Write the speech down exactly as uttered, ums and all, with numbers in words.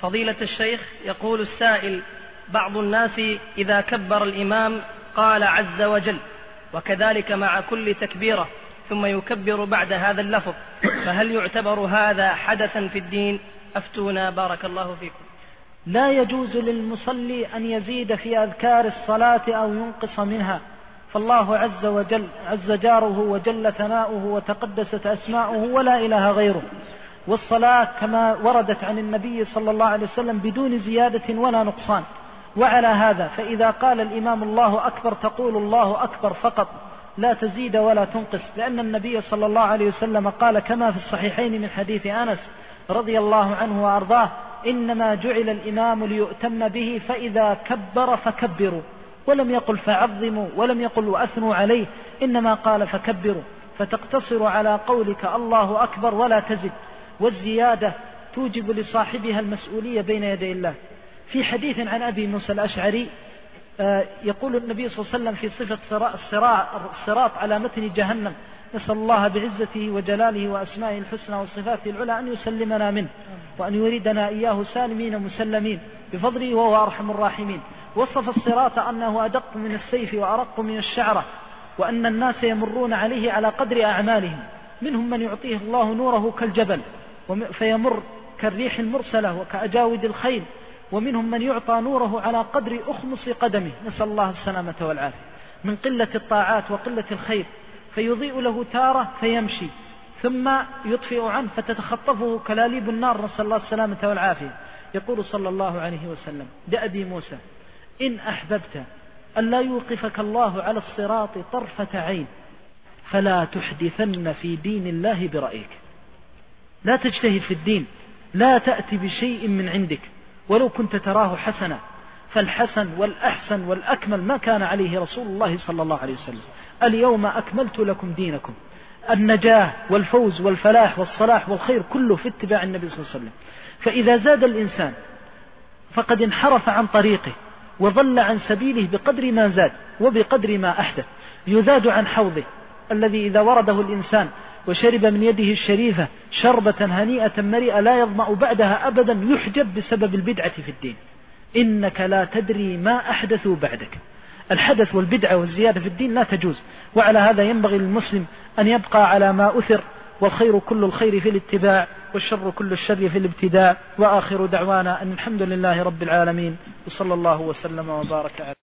فضيلة الشيخ، يقول السائل: بعض الناس إذا كبر الإمام قال عز وجل، وكذلك مع كل تكبيرة، ثم يكبر بعد هذا اللفظ، فهل يعتبر هذا حدثا في الدين؟ أفتونا بارك الله فيكم. لا يجوز للمصلي أن يزيد في أذكار الصلاة أو ينقص منها، فالله عز وجل عز جاره وجل ثناؤه وتقدست أسماؤه ولا إله غيره، والصلاة كما وردت عن النبي صلى الله عليه وسلم بدون زيادة ولا نقصان. وعلى هذا فإذا قال الإمام الله أكبر تقول الله أكبر فقط، لا تزيد ولا تنقص، لأن النبي صلى الله عليه وسلم قال كما في الصحيحين من حديث أنس رضي الله عنه وأرضاه: إنما جعل الإمام ليؤتم به، فإذا كبر فكبروا، ولم يقل فعظموا، ولم يقل وأثنوا عليه، إنما قال فكبروا، فتقتصر على قولك الله أكبر ولا تزد، والزيادة توجب لصاحبها المسؤولية بين يدي الله. في حديث عن أبي موسى الأشعري يقول النبي صلى الله عليه وسلم في صفة الصراط على متن جهنم: نسأل الله بعزته وجلاله وأسمائه الحسنى وصفاته العلى أن يسلمنا منه، وأن يريدنا إياه سالمين مسلمين بفضله وهو أرحم الراحمين. وصف الصراط أنه أدق من السيف وأرق من الشعرة، وأن الناس يمرون عليه على قدر أعمالهم، منهم من يعطيه الله نوره كالجبل فيمر كالريح المرسلة وكأجاود الخيل، ومنهم من يعطى نوره على قدر أخمص قدمه، نسأل الله السلامة والعافية، من قلة الطاعات وقلة الخير، فيضيء له تارة فيمشي ثم يطفئ عنه فتتخطفه كلاليب النار، نسأل الله السلامة والعافية. يقول صلى الله عليه وسلم لأبي موسى: إن أحببت أن لا يوقفك الله على الصراط طرفة عين فلا تحدثن في دين الله برأيك. لا تجتهد في الدين، لا تأتي بشيء من عندك ولو كنت تراه حسنا، فالحسن والأحسن والأكمل ما كان عليه رسول الله صلى الله عليه وسلم: اليوم أكملت لكم دينكم. النجاة والفوز والفلاح والصلاح والخير كله في اتباع النبي صلى الله عليه وسلم. فإذا زاد الإنسان فقد انحرف عن طريقه وضل عن سبيله بقدر ما زاد وبقدر ما أحدث. يزاد عن حوضه الذي إذا ورده الإنسان وشرب من يده الشريفة شربة هنيئة مريئة لا يظمأ بعدها أبدا، يحجب بسبب البدعة في الدين. إنك لا تدري ما أحدثوا بعدك. الحدث والبدعة والزيادة في الدين لا تجوز، وعلى هذا ينبغي للمسلم أن يبقى على ما أثر، والخير كل الخير في الاتباع، والشر كل الشر في الابتداع. وآخر دعوانا أن الحمد لله رب العالمين، وصلى الله وسلم وبارك على